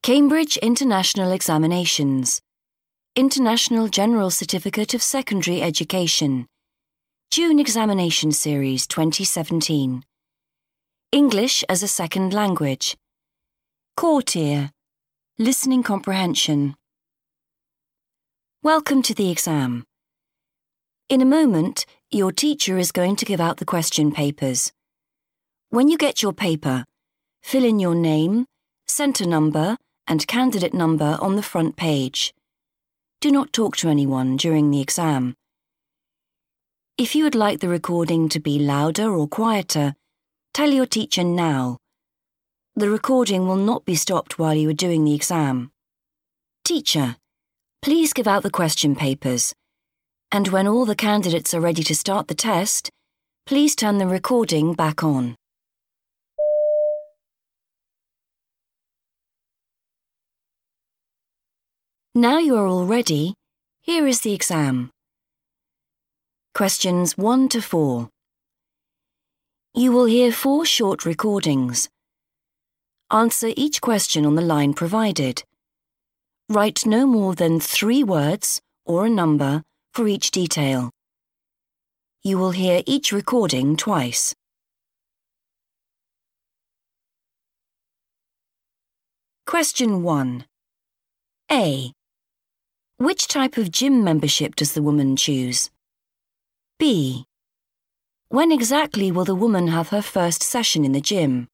Cambridge International Examinations. International General Certificate of Secondary Education. June Examination Series 2017. English as a Second Language. Core Tier. Listening Comprehension. Welcome to the exam. In a moment, your teacher is going to give out the question papers. When you get your paper, fill in your name, centre number, and candidate number on the front page. Do not talk to anyone during the exam. If you would like the recording to be louder or quieter, tell your teacher now. The recording will not be stopped while you are doing the exam. Teacher, please give out the question papers, and when all the candidates are ready to start the test, please turn the recording back on. Now you are all ready, here is the exam. Questions 1 to 4. You will hear 4 short recordings. Answer each question on the line provided. Write no more than 3 words or a number for each detail. You will hear each recording twice. Question 1. A. Which type of gym membership does the woman choose? B. When exactly will the woman have her first session in the gym?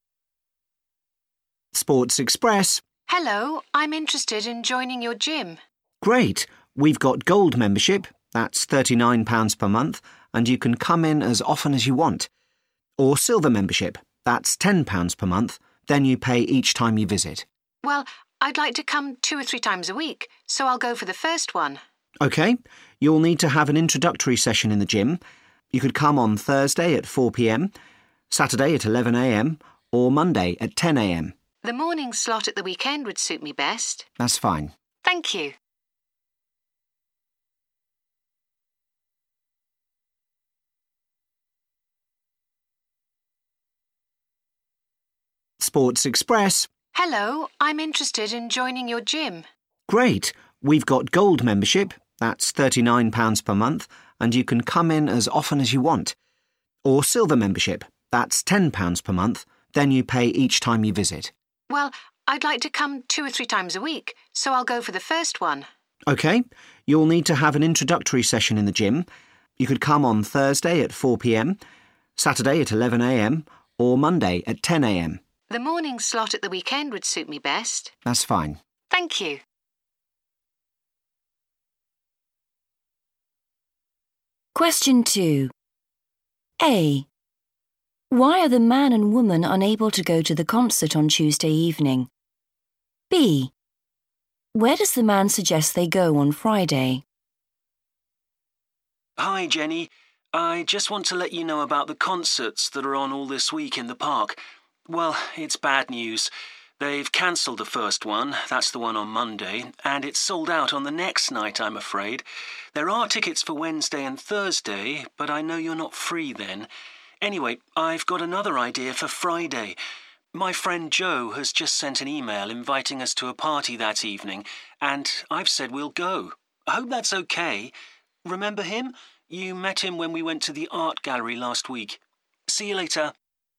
Sports Express. Hello, I'm interested in joining your gym. Great. We've got gold membership. That's £39 per month, and you can come in as often as you want. Or silver membership. That's £10 per month. Then you pay each time you visit. Well, I'd like to come 2 or 3 times a week, so I'll go for the first one. OK. You'll need to have an introductory session in the gym. You could come on Thursday at 4 p.m, Saturday at 11 a.m, or Monday at 10 a.m. The morning slot at the weekend would suit me best. That's fine. Thank you. Sports Express. Hello, I'm interested in joining your gym. Great. We've got gold membership. That's £39 per month, and you can come in as often as you want. Or silver membership. That's £10 per month. Then you pay each time you visit. Well, I'd like to come 2 or 3 times a week, so I'll go for the first one. OK. You'll need to have an introductory session in the gym. You could come on Thursday at 4 p.m, Saturday at 11 a.m, or Monday at 10 a.m. The morning slot at the weekend would suit me best. That's fine. Thank you. Question 2. A. Why are the man and woman unable to go to the concert on Tuesday evening? B. Where does the man suggest they go on Friday? Hi, Jenny. I just want to let you know about the concerts that are on all this week in the park. Well, it's bad news. They've cancelled the first one, that's the one on Monday, and it's sold out on the next night, I'm afraid. There are tickets for Wednesday and Thursday, but I know you're not free then. Anyway, I've got another idea for Friday. My friend Joe has just sent an email inviting us to a party that evening, and I've said we'll go. I hope that's okay. Remember him? You met him when we went to the art gallery last week. See you later.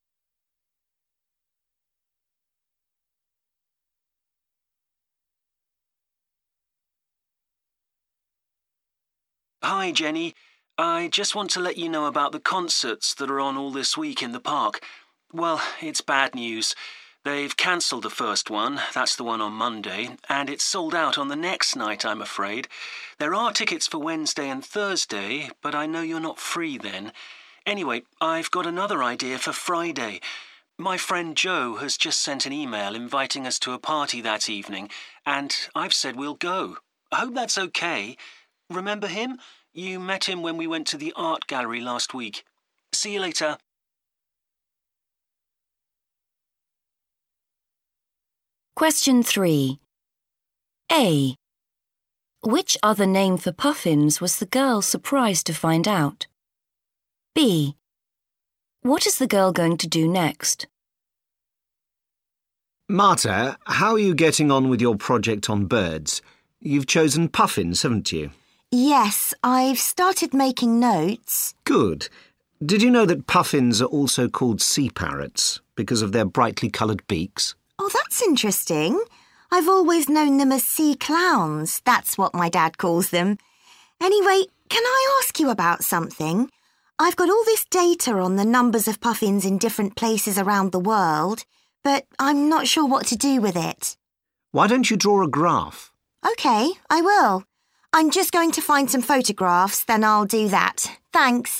Hi, Jenny. I just want to let you know about the concerts that are on all this week in the park. Well, it's bad news. They've cancelled the first one, that's the one on Monday, and it's sold out on the next night, I'm afraid. There are tickets for Wednesday and Thursday, but I know you're not free then. Anyway, I've got another idea for Friday. My friend Joe has just sent an email inviting us to a party that evening, and I've said we'll go. I hope that's okay. Remember him? You met him when we went to the art gallery last week. See you later. Question 3. A. Which other name for puffins was the girl surprised to find out? B. What is the girl going to do next? Marta, how are you getting on with your project on birds? You've chosen puffins, haven't you? Yes, I've started making notes. Good. Did you know that puffins are also called sea parrots because of their brightly coloured beaks? Oh, that's interesting. I've always known them as sea clowns. That's what my dad calls them. Anyway, can I ask you about something? I've got all this data on the numbers of puffins in different places around the world, but I'm not sure what to do with it. Why don't you draw a graph? OK, I will. I'm just going to find some photographs, then I'll do that. Thanks.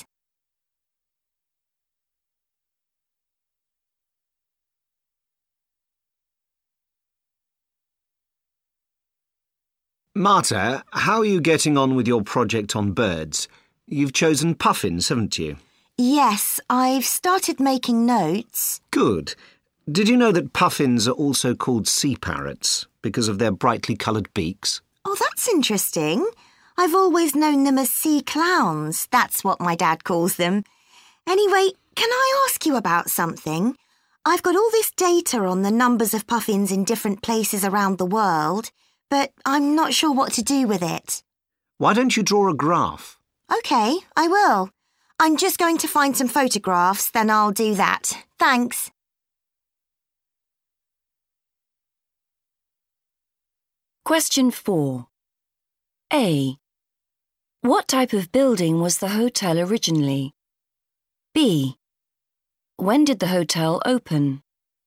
Marta, how are you getting on with your project on birds? You've chosen puffins, haven't you? Yes, I've started making notes. Good. Did you know that puffins are also called sea parrots because of their brightly coloured beaks? Oh, that's interesting. I've always known them as sea clowns. That's what my dad calls them. Anyway, can I ask you about something? I've got all this data on the numbers of puffins in different places around the world, but I'm not sure what to do with it. Why don't you draw a graph? OK, I will. I'm just going to find some photographs, then I'll do that. Thanks. Question 4. A. What type of building was the hotel originally? B. When did the hotel open?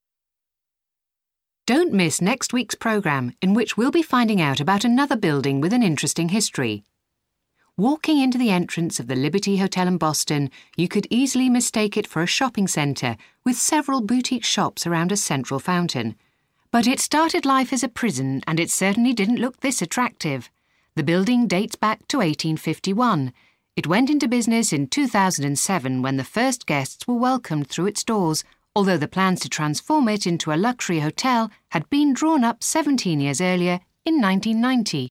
Don't miss next week's programme, in which we'll be finding out about another building with an interesting history. Walking into the entrance of the Liberty Hotel in Boston, you could easily mistake it for a shopping centre with several boutique shops around a central fountain. But it started life as a prison, and it certainly didn't look this attractive. The building dates back to 1851. It went into business in 2007 when the first guests were welcomed through its doors, although the plans to transform it into a luxury hotel had been drawn up 17 years earlier in 1990.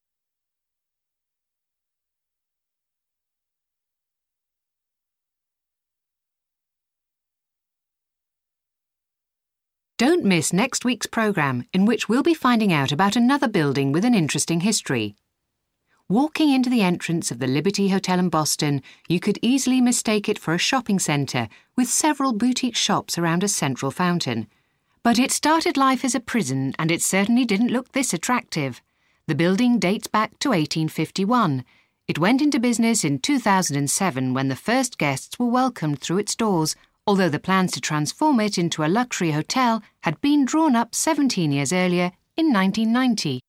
Don't miss next week's programme, in which we'll be finding out about another building with an interesting history. Walking into the entrance of the Liberty Hotel in Boston, you could easily mistake it for a shopping centre with several boutique shops around a central fountain. But it started life as a prison, and it certainly didn't look this attractive. The building dates back to 1851. It went into business in 2007 when the first guests were welcomed through its doors, although the plans to transform it into a luxury hotel had been drawn up 17 years earlier in 1990.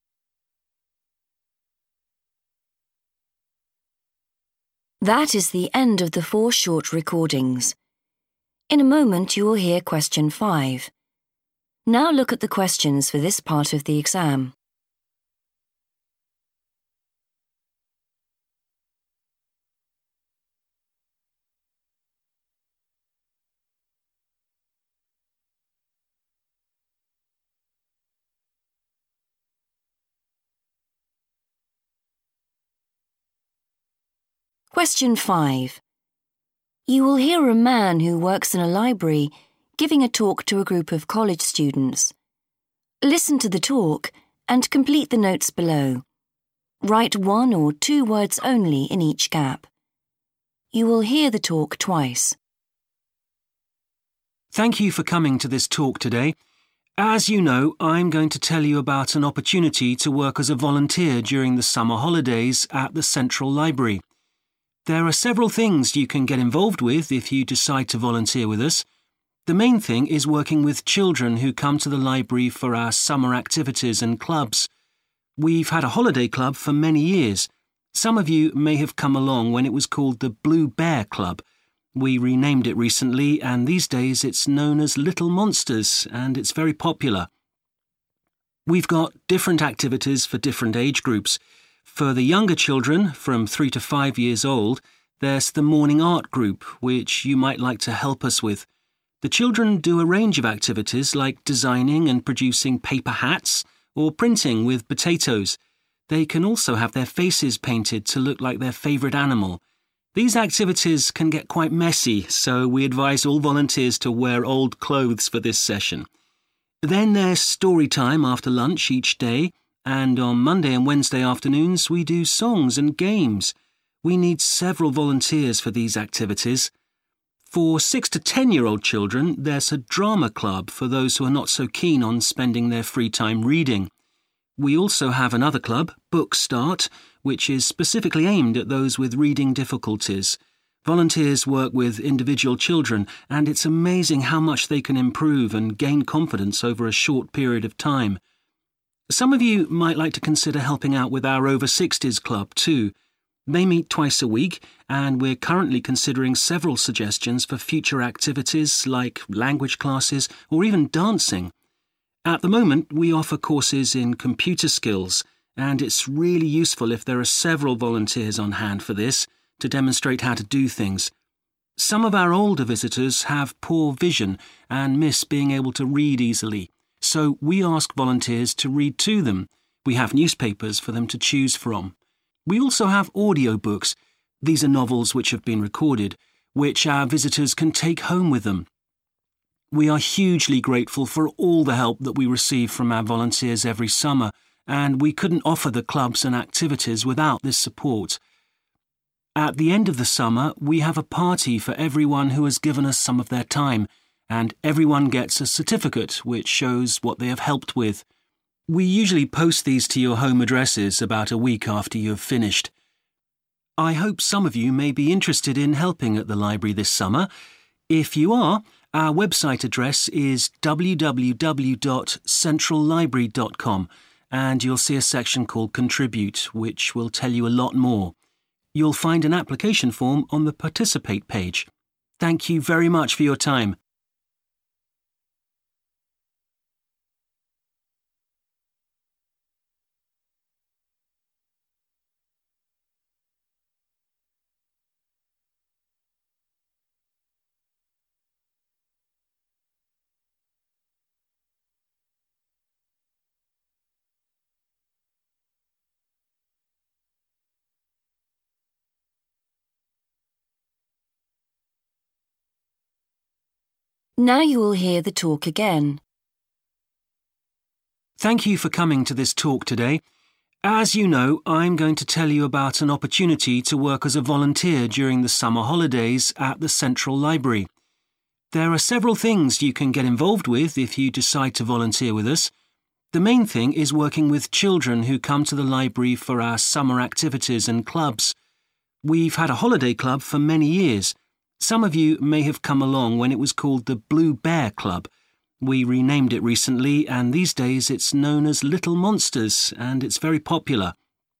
That is the end of the 4 short recordings. In a moment you will hear question 5. Now look at the questions for this part of the exam. Question 5. You will hear a man who works in a library giving a talk to a group of college students. Listen to the talk and complete the notes below. Write 1 or 2 words only in each gap. You will hear the talk twice. Thank you for coming to this talk today. As you know, I'm going to tell you about an opportunity to work as a volunteer during the summer holidays at the Central Library. There are several things you can get involved with if you decide to volunteer with us. The main thing is working with children who come to the library for our summer activities and clubs. We've had a holiday club for many years. Some of you may have come along when it was called the Blue Bear Club. We renamed it recently, and these days it's known as Little Monsters, and it's very popular. We've got different activities for different age groups. For the younger children, from 3 to 5 years old, there's the morning art group, which you might like to help us with. The children do a range of activities like designing and producing paper hats or printing with potatoes. They can also have their faces painted to look like their favourite animal. These activities can get quite messy, so we advise all volunteers to wear old clothes for this session. Then there's story time after lunch each day, and on Monday and Wednesday afternoons we do songs and games. We need several volunteers for these activities. For 6 to 10-year-old children, there's a drama club for those who are not so keen on spending their free time reading. We also have another club, Book Start, which is specifically aimed at those with reading difficulties. Volunteers work with individual children, and it's amazing how much they can improve and gain confidence over a short period of time. Some of you might like to consider helping out with our Over 60s Club too. They meet twice a week, and we're currently considering several suggestions for future activities like language classes or even dancing. At the moment, we offer courses in computer skills, and it's really useful if there are several volunteers on hand for this to demonstrate how to do things. Some of our older visitors have poor vision and miss being able to read easily, so we ask volunteers to read to them. We have newspapers for them to choose from. We also have audiobooks. These are novels which have been recorded, which our visitors can take home with them. We are hugely grateful for all the help that we receive from our volunteers every summer, and we couldn't offer the clubs and activities without this support. At the end of the summer, we have a party for everyone who has given us some of their time, and everyone gets a certificate which shows what they have helped with. We usually post these to your home addresses about a week after you have finished. I hope some of you may be interested in helping at the library this summer. If you are, our website address is www.centrallibrary.com, and you'll see a section called Contribute, which will tell you a lot more. You'll find an application form on the Participate page. Thank you very much for your time. Now you will hear the talk again. Thank you for coming to this talk today. As you know, I'm going to tell you about an opportunity to work as a volunteer during the summer holidays at the Central Library. There are several things you can get involved with if you decide to volunteer with us. The main thing is working with children who come to the library for our summer activities and clubs. We've had a holiday club for many years. Some of you may have come along when it was called the Blue Bear Club. We renamed it recently, and these days it's known as Little Monsters, and it's very popular.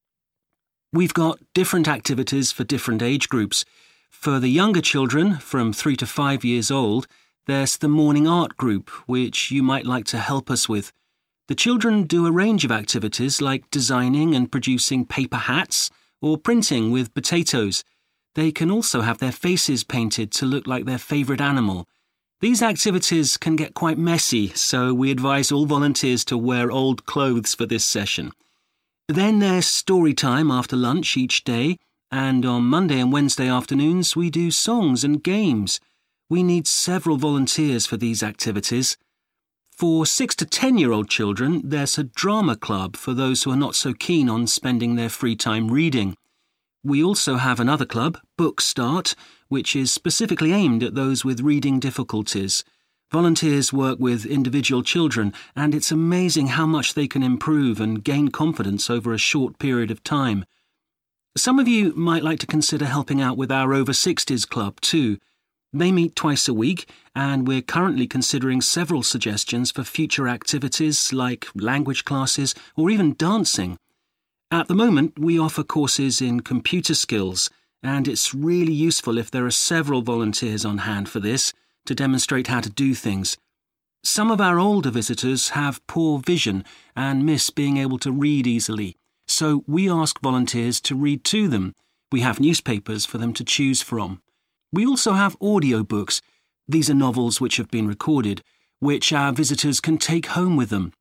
We've got different activities for different age groups. For the younger children, from 3 to 5 years old, there's the morning art group, which you might like to help us with. The children do a range of activities like designing and producing paper hats or printing with potatoes. They can also have their faces painted to look like their favourite animal. These activities can get quite messy, so we advise all volunteers to wear old clothes for this session. Then there's story time after lunch each day, and on Monday and Wednesday afternoons we do songs and games. We need several volunteers for these activities. For 6 to 10-year-old children, there's a drama club for those who are not so keen on spending their free time reading. We also have another club, Book Start, which is specifically aimed at those with reading difficulties. Volunteers work with individual children, and it's amazing how much they can improve and gain confidence over a short period of time. Some of you might like to consider helping out with our Over 60s Club too. They meet twice a week, and we're currently considering several suggestions for future activities like language classes or even dancing. At the moment, we offer courses in computer skills, and it's really useful if there are several volunteers on hand for this to demonstrate how to do things. Some of our older visitors have poor vision and miss being able to read easily, so we ask volunteers to read to them. We have newspapers for them to choose from. We also have audiobooks. These are novels which have been recorded, which our visitors can take home with them.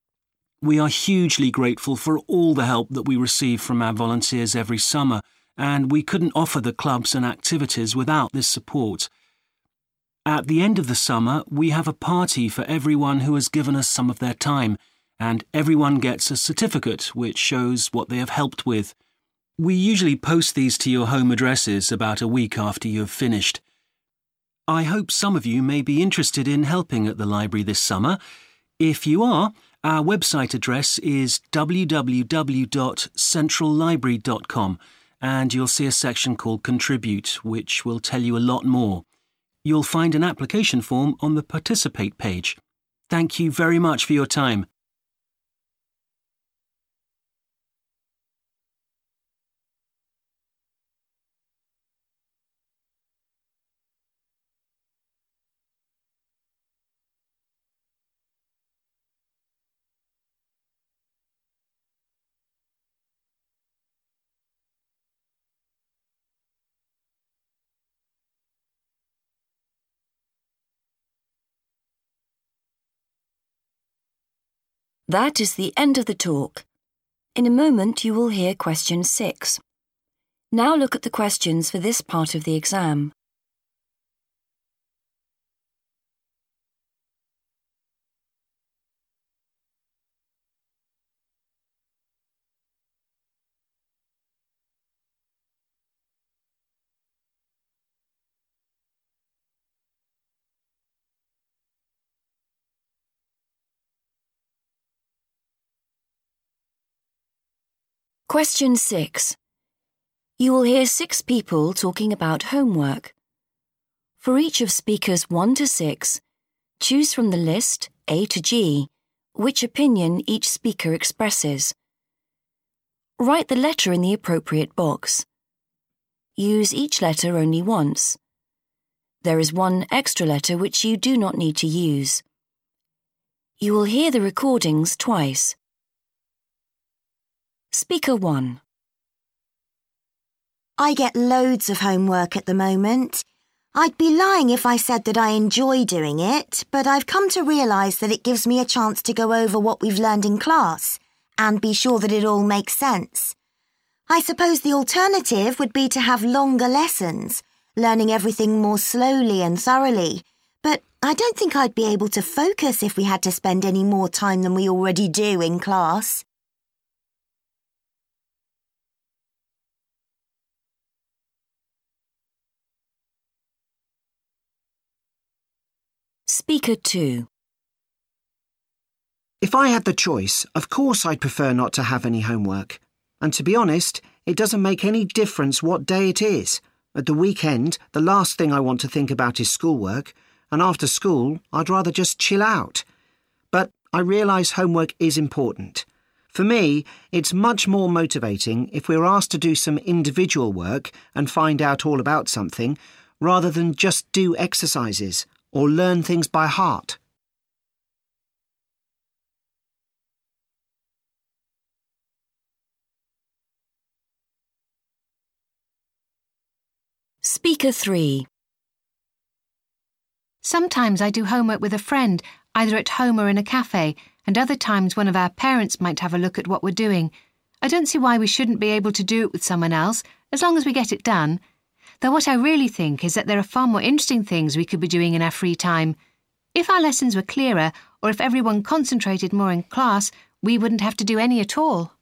We are hugely grateful for all the help that we receive from our volunteers every summer, and we couldn't offer the clubs and activities without this support. At the end of the summer, we have a party for everyone who has given us some of their time, and everyone gets a certificate which shows what they have helped with. We usually post these to your home addresses about a week after you have finished. I hope some of you may be interested in helping at the library this summer. If you are, our website address is www.centrallibrary.com, and you'll see a section called Contribute, which will tell you a lot more. You'll find an application form on the Participate page. Thank you very much for your time. That is the end of the talk. In a moment you will hear question 6. Now look at the questions for this part of the exam. Question 6. You will hear 6 people talking about homework. For each of speakers 1 to 6, choose from the list, A to G, which opinion each speaker expresses. Write the letter in the appropriate box. Use each letter only once. There is one extra letter which you do not need to use. You will hear the recordings twice. Speaker 1. I get loads of homework at the moment. I'd be lying if I said that I enjoy doing it, but I've come to realise that it gives me a chance to go over what we've learned in class and be sure that it all makes sense. I suppose the alternative would be to have longer lessons, learning everything more slowly and thoroughly, but I don't think I'd be able to focus if we had to spend any more time than we already do in class. Speaker 2. If I had the choice, of course I'd prefer not to have any homework. And to be honest, it doesn't make any difference what day it is. At the weekend, the last thing I want to think about is schoolwork, and after school, I'd rather just chill out. But I realise homework is important. For me, it's much more motivating if we're asked to do some individual work and find out all about something, rather than just do exercises or learn things by heart. Speaker 3. Sometimes I do homework with a friend, either at home or in a cafe, and other times one of our parents might have a look at what we're doing. I don't see why we shouldn't be able to do it with someone else, as long as we get it done. Though what I really think is that there are far more interesting things we could be doing in our free time. If our lessons were clearer, or if everyone concentrated more in class, we wouldn't have to do any at all.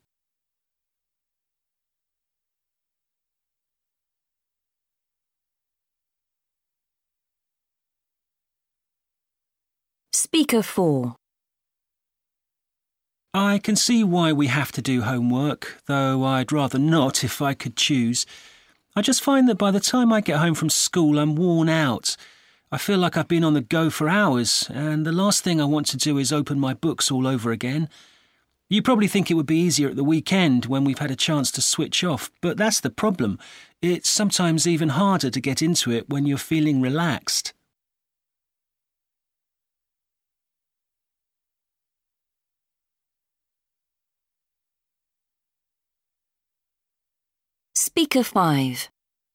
Speaker 4. I can see why we have to do homework, though I'd rather not if I could choose. I just find that by the time I get home from school, I'm worn out. I feel like I've been on the go for hours, and the last thing I want to do is open my books all over again. You probably think it would be easier at the weekend when we've had a chance to switch off, but that's the problem. It's sometimes even harder to get into it when you're feeling relaxed. Speaker 5.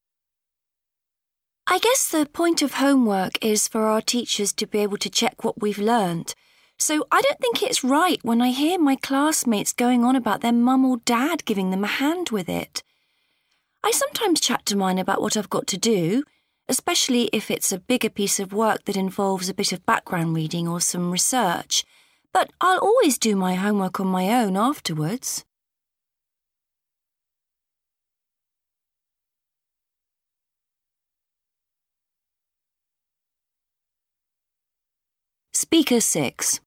I guess the point of homework is for our teachers to be able to check what we've learnt. So I don't think it's right when I hear my classmates going on about their mum or dad giving them a hand with it. I sometimes chat to mine about what I've got to do, especially if it's a bigger piece of work that involves a bit of background reading or some research. But I'll always do my homework on my own afterwards. Speaker 6.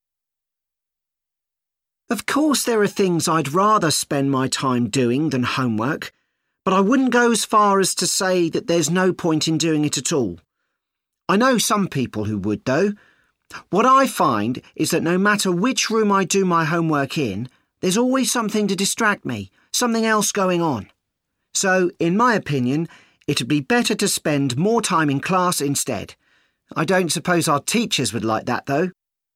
Of course there are things I'd rather spend my time doing than homework, but I wouldn't go as far as to say that there's no point in doing it at all. I know some people who would, though. What I find is that no matter which room I do my homework in, there's always something to distract me, something else going on. So, in my opinion, it'd be better to spend more time in class instead. I don't suppose our teachers would like that, though.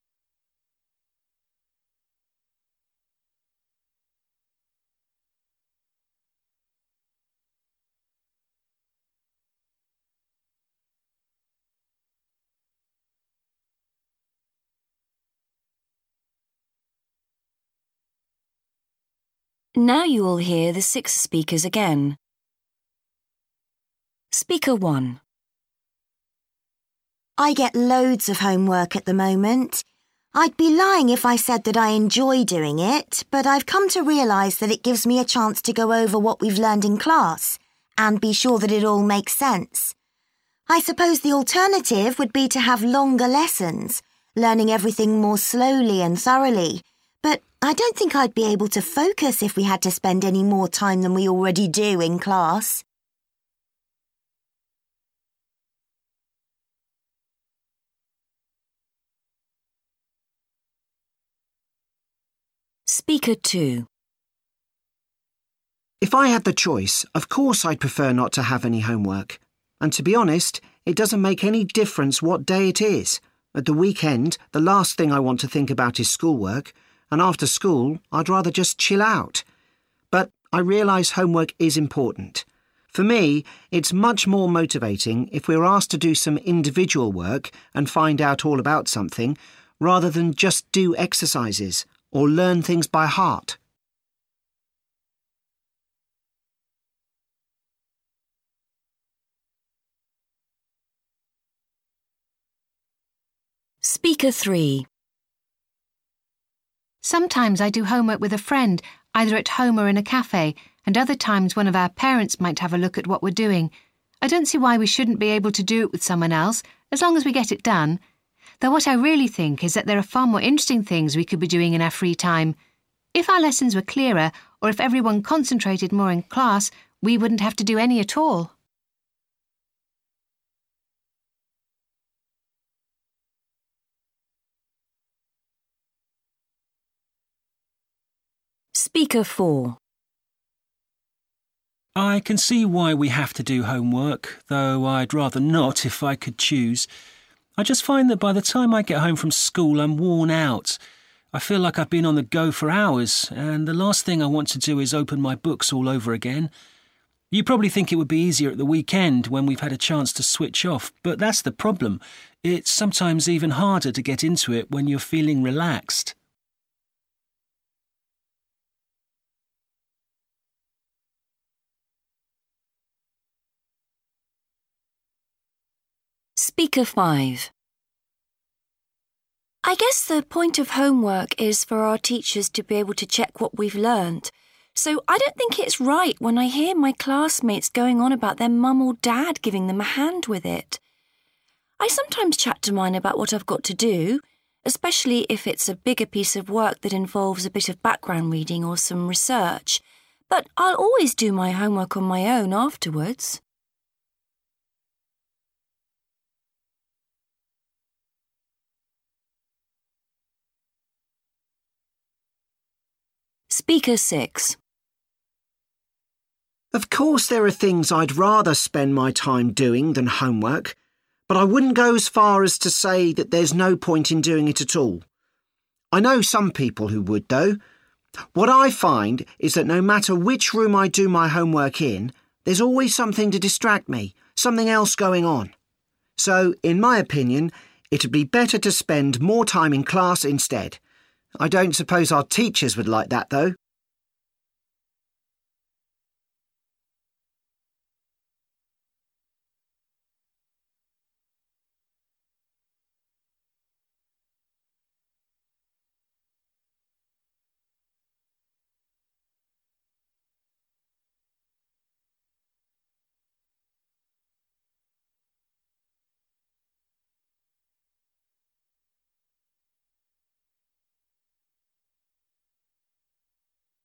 Now you will hear the 6 speakers again. Speaker 1. I get loads of homework at the moment. I'd be lying if I said that I enjoy doing it, but I've come to realise that it gives me a chance to go over what we've learned in class and be sure that it all makes sense. I suppose the alternative would be to have longer lessons, learning everything more slowly and thoroughly, but I don't think I'd be able to focus if we had to spend any more time than we already do in class. Speaker 2. If I had the choice, of course I'd prefer not to have any homework. And to be honest, it doesn't make any difference what day it is. At the weekend, the last thing I want to think about is schoolwork, and after school, I'd rather just chill out. But I realise homework is important. For me, it's much more motivating if we're asked to do some individual work and find out all about something, rather than just do exercises or learn things by heart. Speaker 3. Sometimes I do homework with a friend, either at home or in a cafe, and other times one of our parents might have a look at what we're doing. I don't see why we shouldn't be able to do it with someone else, as long as we get it done. Though what I really think is that there are far more interesting things we could be doing in our free time. If our lessons were clearer, or if everyone concentrated more in class, we wouldn't have to do any at all. Speaker 4. I can see why we have to do homework, though I'd rather not if I could choose. I just find that by the time I get home from school, I'm worn out. I feel like I've been on the go for hours, and the last thing I want to do is open my books all over again. You probably think it would be easier at the weekend when we've had a chance to switch off, but that's the problem. It's sometimes even harder to get into it when you're feeling relaxed. Speaker 5. I guess the point of homework is for our teachers to be able to check what we've learnt. So I don't think it's right when I hear my classmates going on about their mum or dad giving them a hand with it. I sometimes chat to mine about what I've got to do, especially if it's a bigger piece of work that involves a bit of background reading or some research. But I'll always do my homework on my own afterwards. Speaker 6. Of course there are things I'd rather spend my time doing than homework, but I wouldn't go as far as to say that there's no point in doing it at all. I know some people who would, though. What I find is that no matter which room I do my homework in, there's always something to distract me, something else going on. So, in my opinion, it'd be better to spend more time in class instead. I don't suppose our teachers would like that, though.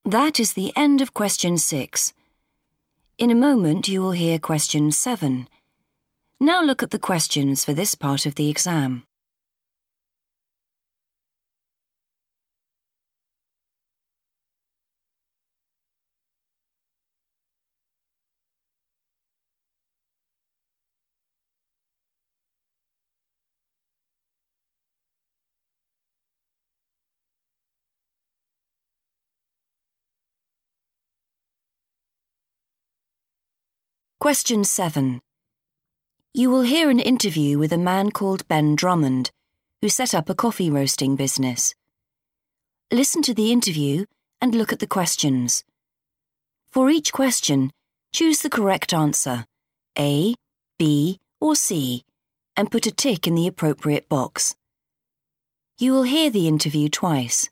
That is the end of question 6. In a moment you will hear question 7. Now look at the questions for this part of the exam. Question 7. You will hear an interview with a man called Ben Drummond, who set up a coffee roasting business. Listen to the interview and look at the questions. For each question, choose the correct answer, A, B, or C, and put a tick in the appropriate box. You will hear the interview twice.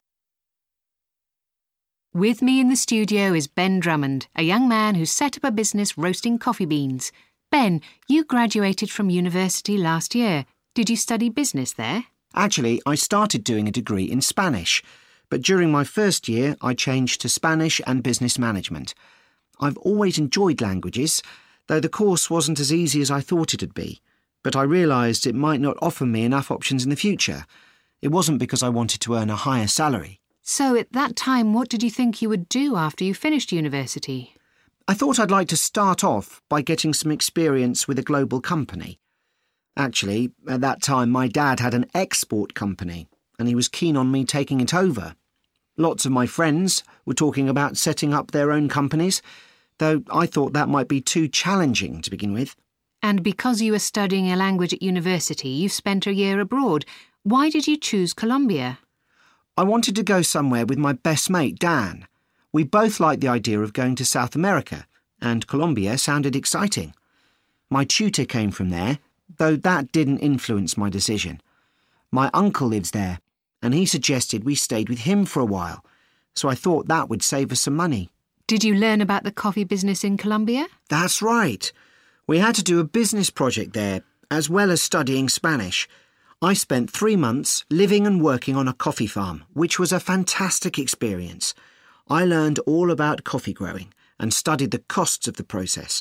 With me in the studio is Ben Drummond, a young man who set up a business roasting coffee beans. Ben, you graduated from university last year. Did you study business there? Actually, I started doing a degree in Spanish, but during my first year I changed to Spanish and business management. I've always enjoyed languages, though the course wasn't as easy as I thought it'd be, but I realised it might not offer me enough options in the future. It wasn't because I wanted to earn a higher salary. So at that time, what did you think you would do after you finished university? I thought I'd like to start off by getting some experience with a global company. Actually, at that time my dad had an export company and he was keen on me taking it over. Lots of my friends were talking about setting up their own companies, though I thought that might be too challenging to begin with. And because you were studying a language at university, you spent a year abroad. Why did you choose Colombia? I wanted to go somewhere with my best mate, Dan. We both liked the idea of going to South America, and Colombia sounded exciting. My tutor came from there, though that didn't influence my decision. My uncle lives there, and he suggested we stayed with him for a while, so I thought that would save us some money. Did you learn about the coffee business in Colombia? That's right. We had to do a business project there, as well as studying Spanish. I spent 3 months living and working on a coffee farm, which was a fantastic experience. I learned all about coffee growing and studied the costs of the process.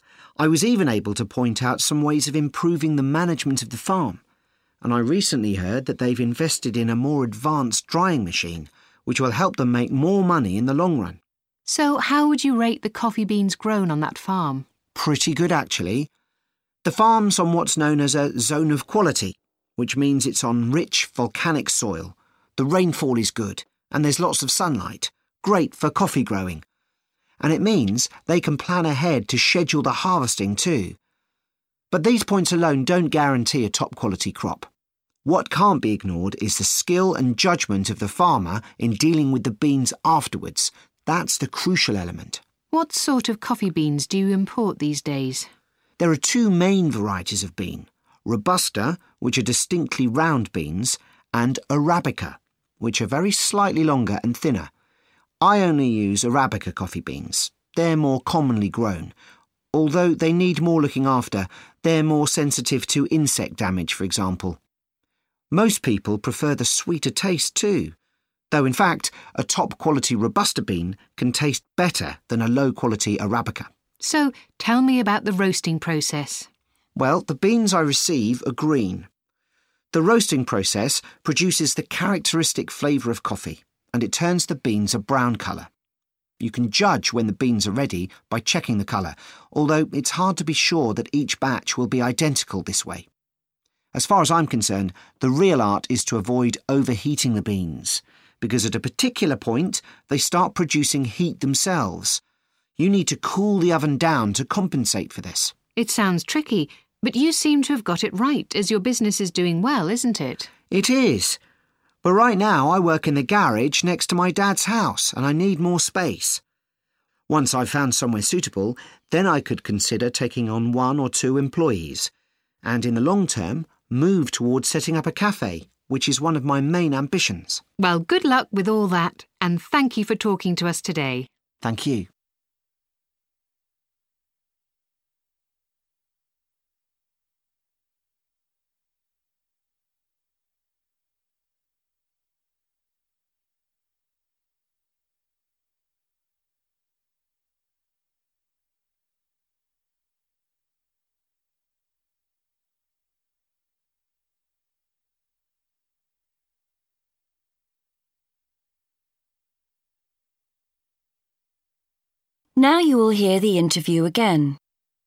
I was even able to point out some ways of improving the management of the farm, and I recently heard that they've invested in a more advanced drying machine, which will help them make more money in the long run. So how would you rate the coffee beans grown on that farm? Pretty good, actually. The farm's on what's known as a zone of quality, which means it's on rich volcanic soil. The rainfall is good, and there's lots of sunlight, great for coffee growing. And it means they can plan ahead to schedule the harvesting too. But these points alone don't guarantee a top-quality crop. What can't be ignored is the skill and judgment of the farmer in dealing with the beans afterwards. That's the crucial element. What sort of coffee beans do you import these days? There are 2 main varieties of bean. Robusta, which are distinctly round beans, and Arabica, which are very slightly longer and thinner. I only use Arabica coffee beans. They're more commonly grown. Although they need more looking after, they're more sensitive to insect damage, for example. Most people prefer the sweeter taste too, though in fact a top-quality Robusta bean can taste better than a low-quality Arabica. So tell me about the roasting process. Well, the beans I receive are green. The roasting process produces the characteristic flavour of coffee, and it turns the beans a brown colour. You can judge when the beans are ready by checking the colour, although it's hard to be sure that each batch will be identical this way. As far as I'm concerned, the real art is to avoid overheating the beans, because at a particular point they start producing heat themselves. You need to cool the oven down to compensate for this. It sounds tricky, but you seem to have got it right, as your business is doing well, isn't it? It is. But right now I work in the garage next to my dad's house and I need more space. Once I've found somewhere suitable, then I could consider taking on 1 or 2 employees, and in the long term, move towards setting up a cafe, which is one of my main ambitions. Well, good luck with all that, and thank you for talking to us today. Thank you. Now you will hear the interview again.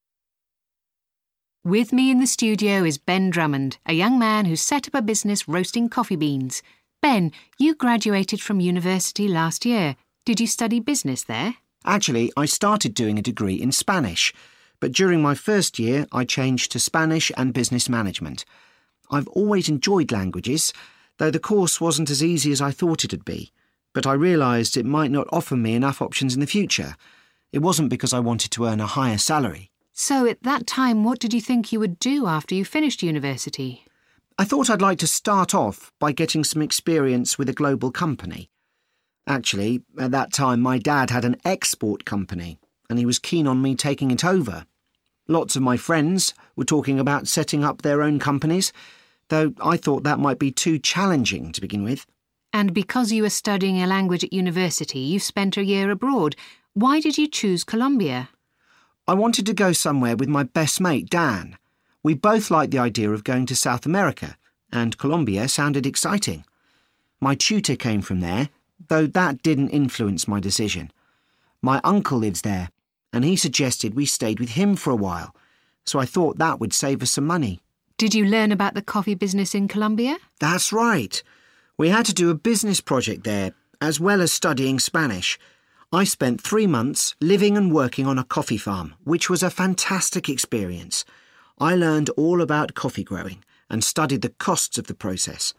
With me in the studio is Ben Drummond, a young man who's set up a business roasting coffee beans. Ben, you graduated from university last year. Did you study business there? Actually, I started doing a degree in Spanish, but during my first year I changed to Spanish and business management. I've always enjoyed languages, though the course wasn't as easy as I thought it'd be. But I realised it might not offer me enough options in the future. It wasn't because I wanted to earn a higher salary. So at that time, what did you think you would do after you finished university? I thought I'd like to start off by getting some experience with a global company. Actually, at that time my dad had an export company and he was keen on me taking it over. Lots of my friends were talking about setting up their own companies, though I thought that might be too challenging to begin with. And because you were studying a language at university, you spent a year abroad. Why did you choose Colombia? I wanted to go somewhere with my best mate, Dan. We both liked the idea of going to South America, and Colombia sounded exciting. My tutor came from there, though that didn't influence my decision. My uncle lives there, and he suggested we stayed with him for a while, so I thought that would save us some money. Did you learn about the coffee business in Colombia? That's right. We had to do a business project there, as well as studying Spanish. I spent 3 months living and working on a coffee farm, which was a fantastic experience. I learned all about coffee growing and studied the costs of the process.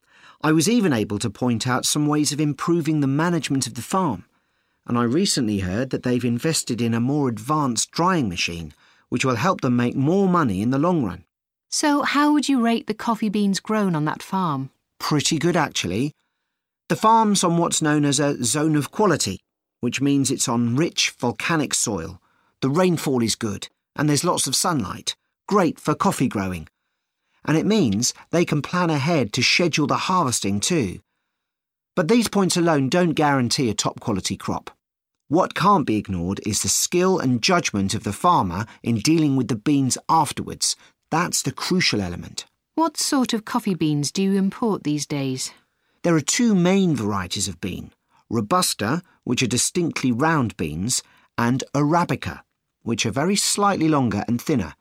I was even able to point out some ways of improving the management of the farm. And I recently heard that they've invested in a more advanced drying machine, which will help them make more money in the long run. So how would you rate the coffee beans grown on that farm? Pretty good, actually. The farm's on what's known as a zone of quality, which means it's on rich volcanic soil. The rainfall is good, and there's lots of sunlight, great for coffee growing. And it means they can plan ahead to schedule the harvesting too. But these points alone don't guarantee a top-quality crop. What can't be ignored is the skill and judgment of the farmer in dealing with the beans afterwards. That's the crucial element. What sort of coffee beans do you import these days? There are 2 main varieties of bean. Robusta, which are distinctly round beans, and Arabica, which are very slightly longer and thinner.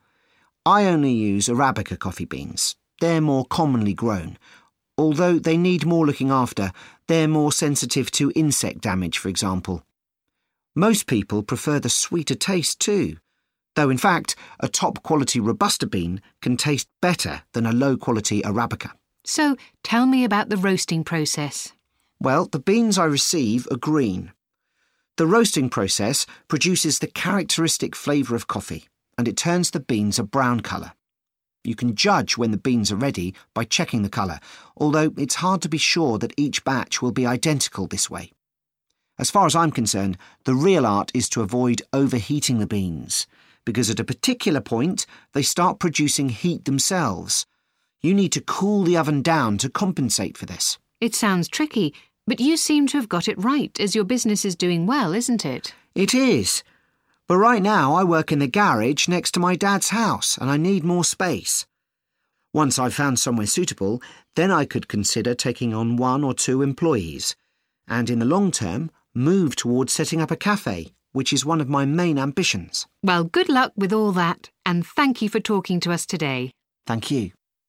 I only use Arabica coffee beans. They're more commonly grown. Although they need more looking after, they're more sensitive to insect damage, for example. Most people prefer the sweeter taste too, though in fact a top-quality Robusta bean can taste better than a low-quality Arabica. So tell me about the roasting process. Well, the beans I receive are green. The roasting process produces the characteristic flavour of coffee, and it turns the beans a brown colour. You can judge when the beans are ready by checking the colour, although it's hard to be sure that each batch will be identical this way. As far as I'm concerned, the real art is to avoid overheating the beans, because at a particular point they start producing heat themselves. You need to cool the oven down to compensate for this. It sounds tricky, but you seem to have got it right, as your business is doing well, isn't it? It is. But right now I work in the garage next to my dad's house and I need more space. Once I've found somewhere suitable, then I could consider taking on 1 or 2 employees. And in the long term, move towards setting up a cafe, which is one of my main ambitions. Well, good luck with all that, and thank you for talking to us today. Thank you.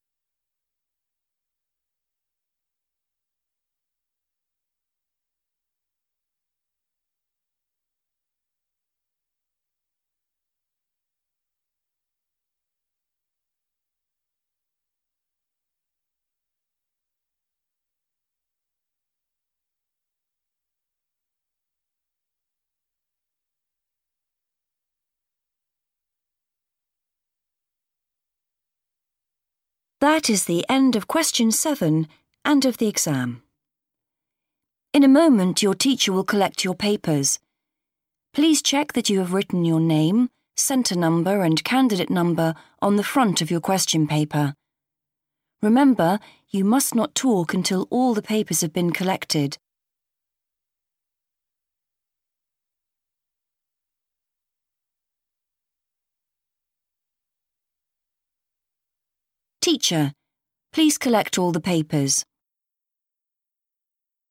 That is the end of question 7 and of the exam. In a moment, your teacher will collect your papers. Please check that you have written your name, centre number and candidate number on the front of your question paper. Remember, you must not talk until all the papers have been collected. Teacher, please collect all the papers.